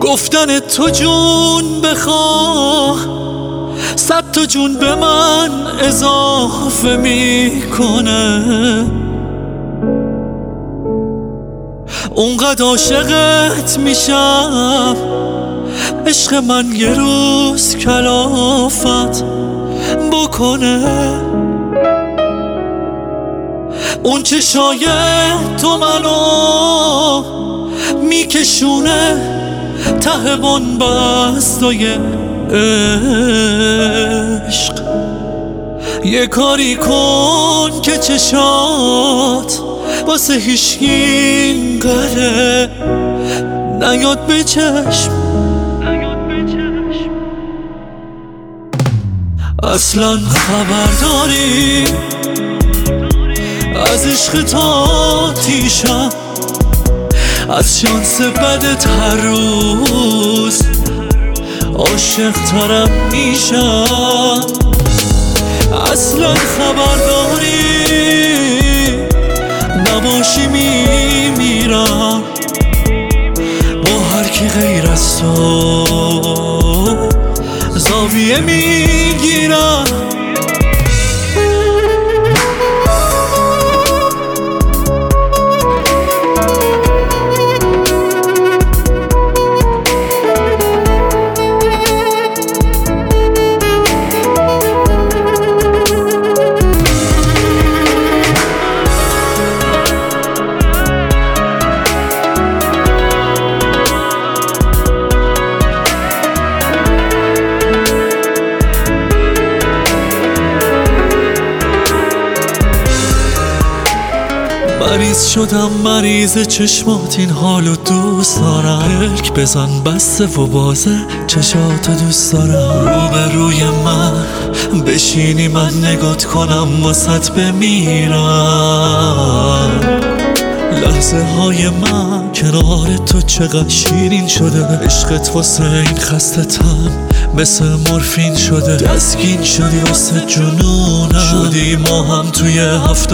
گفتن تو جون بخواه 100 تا جون به من اضافه میکنه. اونقدر عاشقت میشم عشق من یه روز کلافت بکنه. اون چشای تو منو میکشونه ته بنبستای عشق. یه کاری کن که چشات واسه هیچکی قره نیاد به چشم. اصلا خبر داری از عشق تا تیشم، از شانس بدت هر روز عاشق ترم میشم. اصلا خبر داری نباشی میمیرم با هر کی غیر از تو زاویه میگیرم. مریض شدم مریض چشمات این حالو دوست دارم. پلک بزن بسته و بازه چشاتو دوست دارم. روبروی من بشینی من نگات کنم واسط بمیرم. لحظه های من کنار تو چقدر شیرین شده. عشقت واسه این خسته تن مثل مورفین شده. دستگین شدی واسه جنونم، شدی ما هم توی 7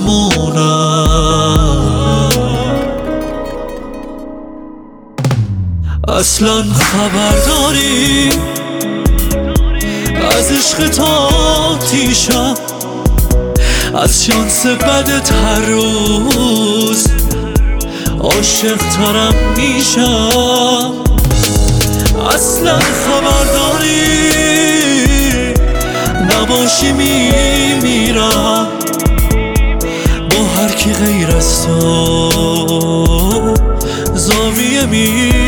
آسمونم. اصلا خبر داری از عشق تا تیشم، از شانس بدت هر روز عاشق ترم میشم. اصلا خبر داری نباشی میمیرم با هر کی غیر از تو زاویه